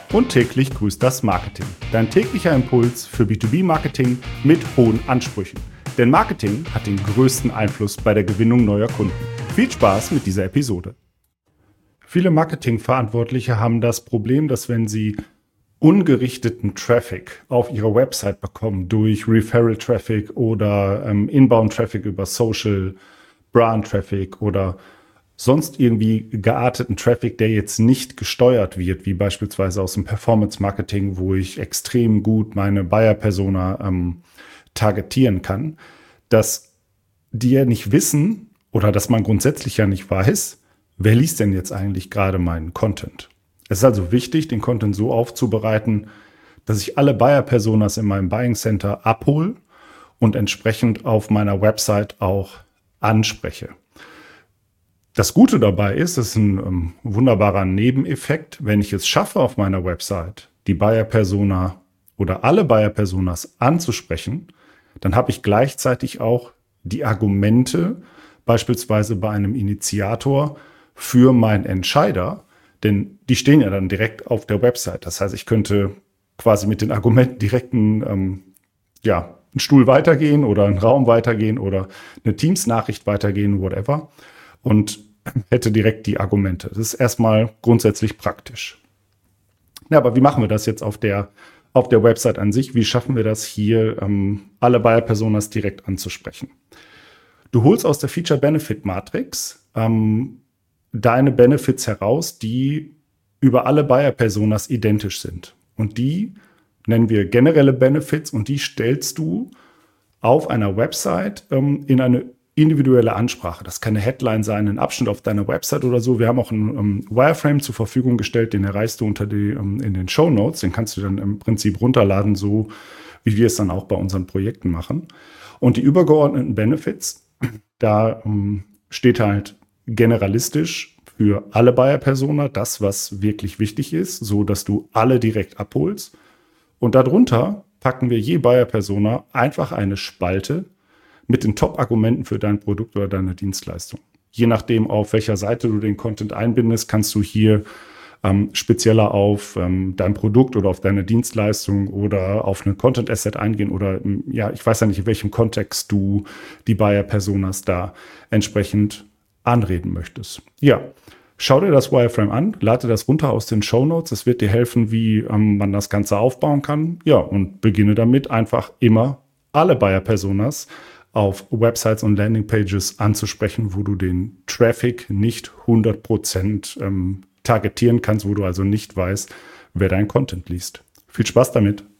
Und täglich grüßt das Marketing. Dein täglicher Impuls für B2B-Marketing mit hohen Ansprüchen. Denn Marketing hat den größten Einfluss bei der Gewinnung neuer Kunden. Viel Spaß mit dieser Episode. Viele Marketingverantwortliche haben das Problem, dass wenn sie ungerichteten Traffic auf ihrer Website bekommen, durch Referral-Traffic oder Inbound-Traffic über Social, Brand-Traffic oder sonst irgendwie gearteten Traffic, der jetzt nicht gesteuert wird, wie beispielsweise aus dem Performance-Marketing, wo ich extrem gut meine Buyer-Persona targetieren kann, dass die ja nicht wissen oder dass man grundsätzlich ja nicht weiß, wer liest denn jetzt eigentlich gerade meinen Content. Es ist also wichtig, den Content so aufzubereiten, dass ich alle Buyer-Personas in meinem Buying Center abhole und entsprechend auf meiner Website auch anspreche. Das Gute dabei ist, es ist ein wunderbarer Nebeneffekt, wenn ich es schaffe, auf meiner Website die Buyer-Persona oder alle Buyer-Personas anzusprechen, dann habe ich gleichzeitig auch die Argumente, beispielsweise bei einem Initiator, für meinen Entscheider, denn die stehen ja dann direkt auf der Website. Das heißt, ich könnte quasi mit den Argumenten direkt einen Stuhl weitergehen oder einen Raum weitergehen oder eine Teams-Nachricht weitergehen, whatever. Und hätte direkt die Argumente. Das ist erstmal grundsätzlich praktisch. Ja, aber wie machen wir das jetzt auf der Website an sich? Wie schaffen wir das hier, alle Buyer-Personas direkt anzusprechen? Du holst aus der Feature-Benefit-Matrix deine Benefits heraus, die über alle Buyer-Personas identisch sind. Und die nennen wir generelle Benefits und die stellst du auf einer Website in eine individuelle Ansprache. Das kann eine Headline sein, ein Abschnitt auf deiner Website oder so. Wir haben auch einen Wireframe zur Verfügung gestellt, den erreichst du in den Shownotes. Den kannst du dann im Prinzip runterladen, so wie wir es dann auch bei unseren Projekten machen. Und die übergeordneten Benefits, da steht halt generalistisch für alle Buyer-Persona das, was wirklich wichtig ist, so dass du alle direkt abholst. Und darunter packen wir je Buyer-Persona einfach eine Spalte mit den Top-Argumenten für dein Produkt oder deine Dienstleistung. Je nachdem, auf welcher Seite du den Content einbindest, kannst du hier spezieller auf dein Produkt oder auf deine Dienstleistung oder auf einen Content-Asset eingehen oder ich weiß ja nicht, in welchem Kontext du die Buyer-Personas da entsprechend anreden möchtest. Ja, schau dir das Wireframe an, lade das runter aus den Shownotes. Es wird dir helfen, wie man das Ganze aufbauen kann. Ja, und beginne damit einfach immer alle Buyer-Personas auf Websites und Landingpages anzusprechen, wo du den Traffic nicht 100% targetieren kannst, wo du also nicht weißt, wer dein Content liest. Viel Spaß damit!